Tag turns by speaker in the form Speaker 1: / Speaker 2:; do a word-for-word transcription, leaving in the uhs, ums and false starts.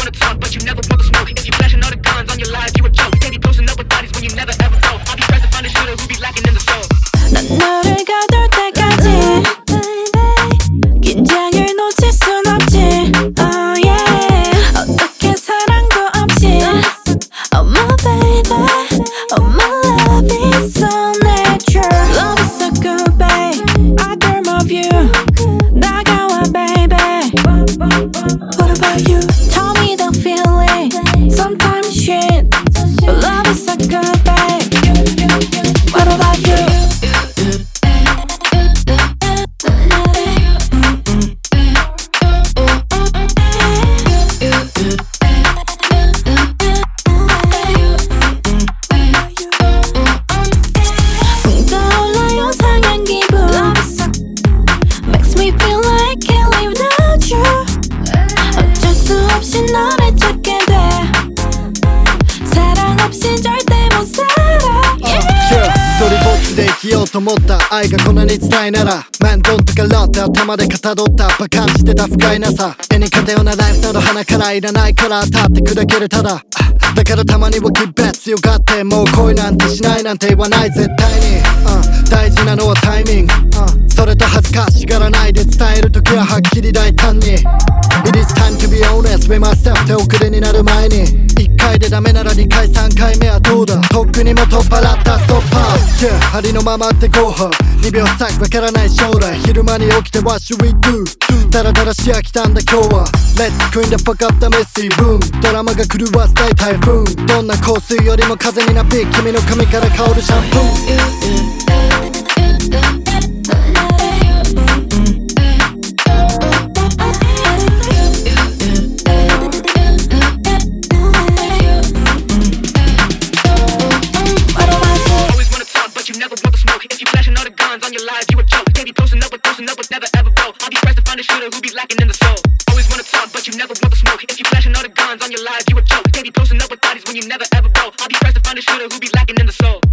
Speaker 1: wanna talk, but you never want the smoke. If you flashing all the guns on your life, you a joke. Can't be posting up with bodies when you never ever go. I'll be pressed to find a shooter who be lacking in the soul.
Speaker 2: 난 너를 가둘 때까지 긴장을 놓칠 순 없지. Oh yeah. 어떻게 사랑도 없이. Oh my baby, oh my love is so natural. Love is so good, babe. I dream of you. 다가와, baby. What about you? Tell me the feeling. Sometimes shit, but love is so good, babe. What about you? 너를 찾게 돼 사랑 없이 절대 못 살아
Speaker 3: yeah. 一人ぼっちで生きようと思った愛がこんなに辛いなら面倒とからって頭でかたどったバカンしてた不甲斐なさ絵に勝てようなライフなど鼻からいらないから立って砕けるただだからたまには気別強がってもう恋なんてしないなんて言わない絶対に、uh, 大事なのはタイミング、uh, それと恥ずかしがらないで伝えるときははっきり大胆にIt is time to be honest with myself 手遅れになる前にいっかいでダメならにかいさんかいめはどうだとっくにも取っ払ったストッパー、yeah、ありのままってご飯にびょう先わからない将来昼間に起きて What should we do ダラダラし飽きたんだ今日は Let's clean the fuck up the messy room ドラマが狂わせたい台風どんな香水よりも風になびき君の髪から香るシャンプー
Speaker 1: If you flashing all the guns on your life, you a joke. Can't be posting up with posting up with never ever go. I'll be pressed to find a shooter who be lacking in the soul. Always wanna talk, but you never want the smoke. If you flashing all the guns on your life, you a joke. Can't be posting up with bodies when you never ever go. I'll be pressed to find a shooter who be lacking in the soul.